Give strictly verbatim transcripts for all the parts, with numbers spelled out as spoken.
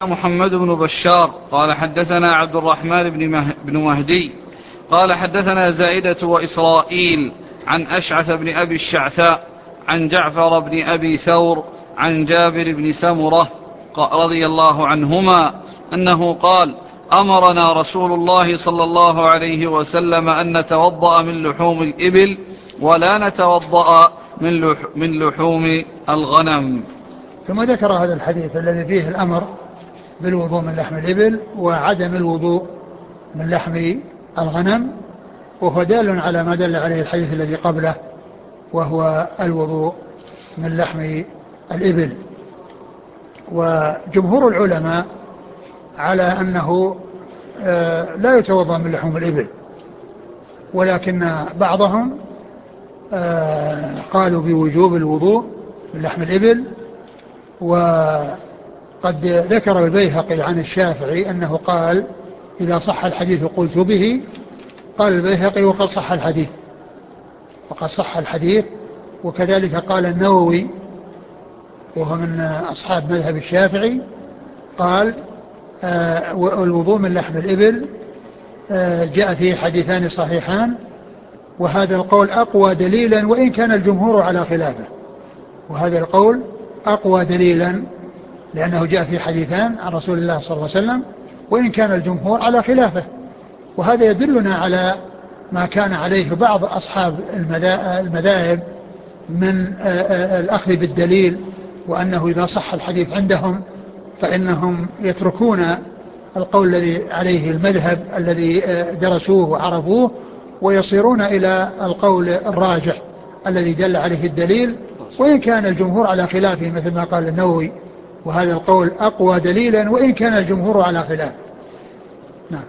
محمد بن بشار قال حدثنا عبد الرحمن بن, مه... بن مهدي قال حدثنا زائدة وإسرائيل عن أشعث بن أبي الشعثاء عن جعفر بن أبي ثور عن جابر بن سمرة رضي الله عنهما أنه قال: أمرنا رسول الله صلى الله عليه وسلم أن نتوضأ من لحوم الإبل ولا نتوضأ من, لح... من لحوم الغنم. ثم ذكر هذا الحديث الذي فيه الأمر بالوضوء من لحم الإبل وعدم الوضوء من لحم الغنم، وهو دال على ما دل عليه الحديث الذي قبله، وهو الوضوء من لحم الإبل. وجمهور العلماء على أنه لا يتوضأ من لحوم الإبل، ولكن بعضهم قالوا بوجوب الوضوء من لحم الإبل. وقد ذكر البيهقي عن الشافعي أنه قال: إذا صح الحديث قلت به. قال البيهقي: وقد صح الحديث وقد صح الحديث وكذلك قال النووي وهو من أصحاب مذهب الشافعي، قال: آه الوضوء من لحم الإبل آه جاء فيه حديثان صحيحان، وهذا القول أقوى دليلا وإن كان الجمهور على خلافه. وهذا القول أقوى دليلا لأنه جاء فيه حديثان عن رسول الله صلى الله عليه وسلم وإن كان الجمهور على خلافه. وهذا يدلنا على ما كان عليه بعض أصحاب المذاهب من الأخذ بالدليل، وأنه إذا صح الحديث عندهم فإنهم يتركون القول الذي عليه المذهب الذي درسوه وعرفوه ويصيرون إلى القول الراجح الذي دل عليه الدليل وإن كان الجمهور على خلافه، مثل ما قال النووي: وهذا القول أقوى دليلا وإن كان الجمهور على خلافه. نعم.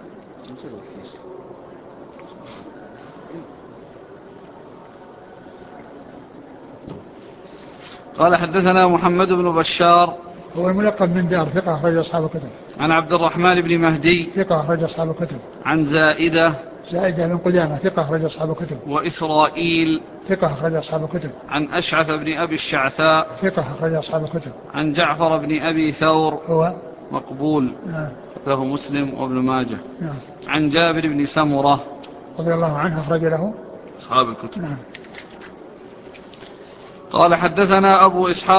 قال حدثنا محمد بن بشار هو الملقب من دار، ثقة أخرج أصحاب الكتب. عن عبد الرحمن بن مهدي، ثقة أخرج أصحاب الكتب. عن زائدة زائدة بن قدامة، ثقة أخرج أصحاب الكتب. وإسرائيل، ثقة أخرج أصحاب الكتب. عن أشعث بن أبي الشعثاء، ثقة أخرج أصحاب الكتب. عن جعفر بن أبي ثور، هو مقبول، نعم، له مسلم وابن ماجه. نعم. عن جابر بن سمرة رضي الله عنه، أخرج له أصحاب الكتب. نعم. قال حدثنا أبو إسحاق